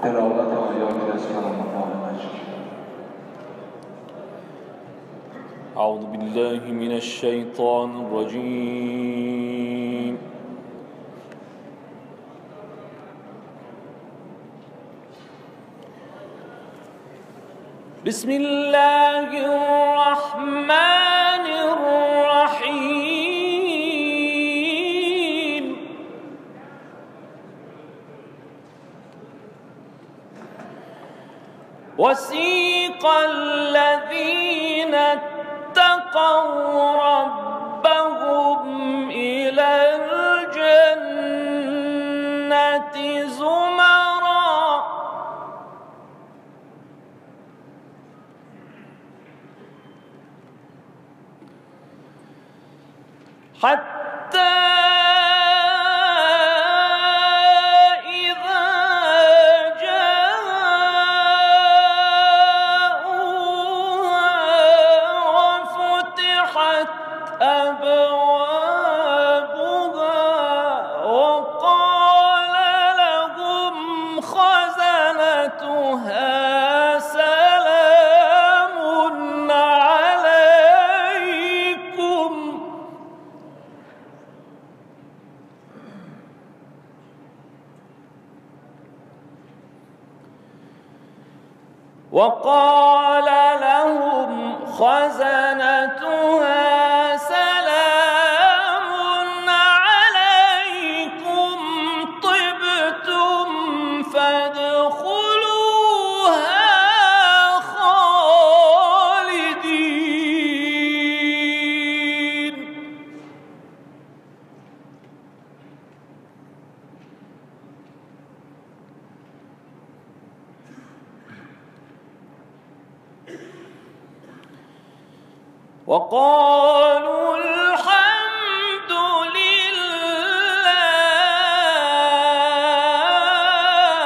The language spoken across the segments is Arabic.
تلاوت آیاتی از کلام الله مجید. أعوذ بالله من الشيطان الرجيم. بسم الله الرحمن الرحيم. وسيق الذين اتقوا ربهم إلى الجنة زمرا حتى إذا جاءوها وفتحت أبوابها وقال لهم خزنتها سلام عليكم وقال لهم خزنتها سلام عليكم طبتم فادخلوها خالدين. وقالوا الحمد لله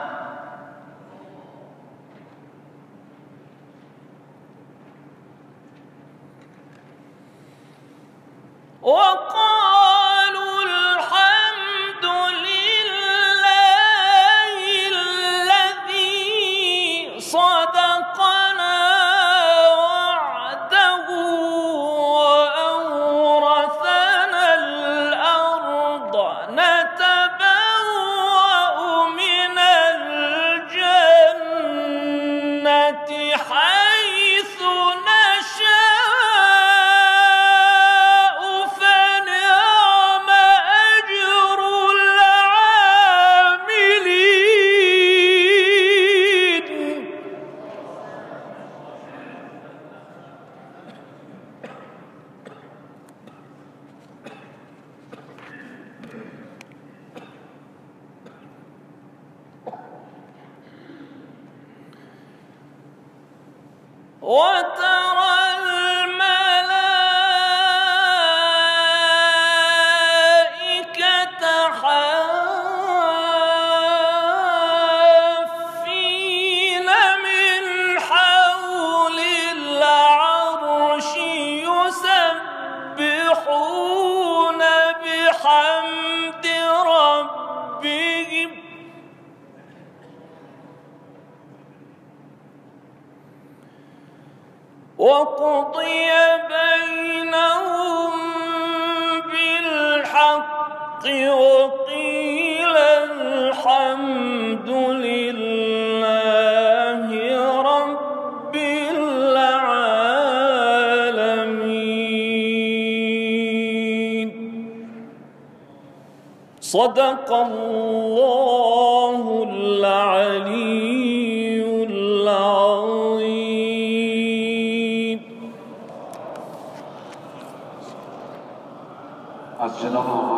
وقالوا الحمد لله الذي صدقنا وعده وأورثنا الأرض نتبوأ من الجنة حيث نشاء فنعم أجر العاملين. وترى الملائكة حافين من حول العرش يسبحون بحمد ربهم وقضي بينهم بالحق وقيل الحمد لله رب العالمين. صدق الله العلي العظيم. از جناب